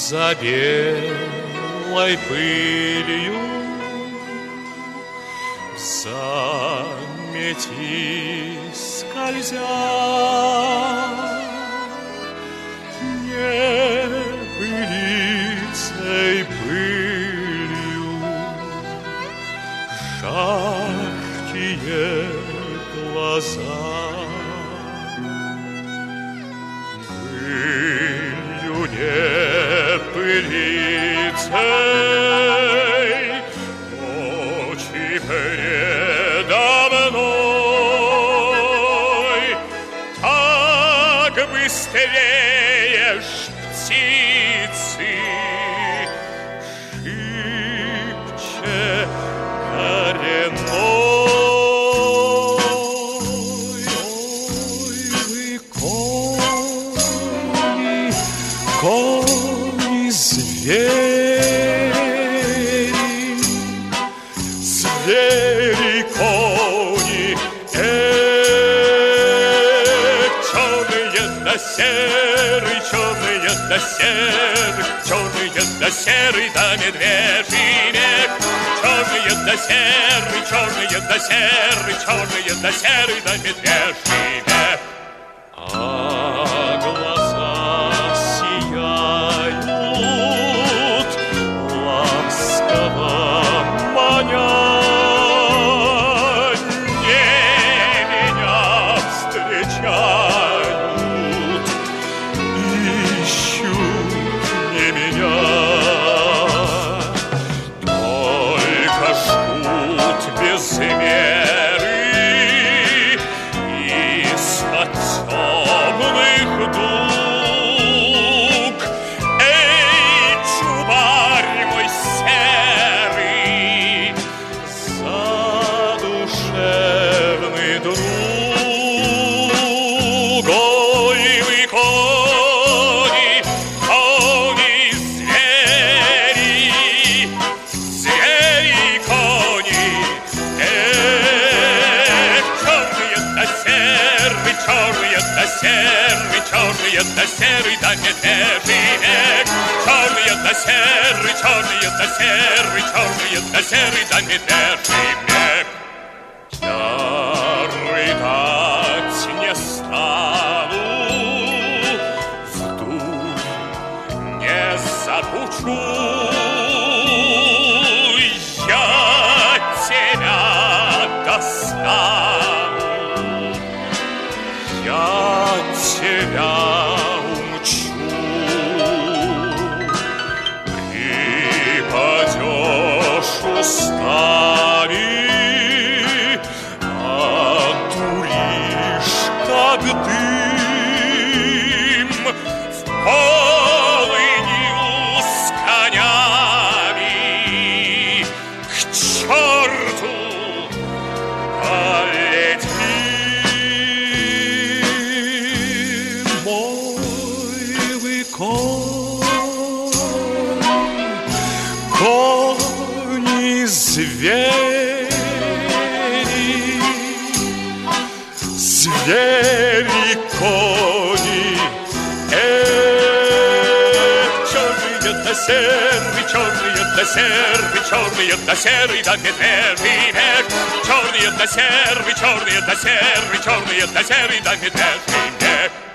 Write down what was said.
За белой пылью замети скользя, не пылицей пылью жаркие глаза. Пылью не пылицей очи передо мной, так быстрее ж птицы шибче коренной. Кони, звери, звери, кони, черные да серый, черные да серый, черные да серый, да медвежий век. Черные да серый, черные да серый, черные да серый, да медвежий век. Черные да серый, да медвежий век. Черные да серый, черные да серый, черные да серый, да медвежий век. Я рыдать не стану, вдуй не запучу. Я тебя достану, я тебя умчу. Припадешь устами, отуришь, как дым в полынью с конями. К черту полети. Кони, звери, звери, кони, черные да серый, черные да серый, черные да серый, да медвежий век. Черные да серый, черные да серый, черные да серый, да медвежий век.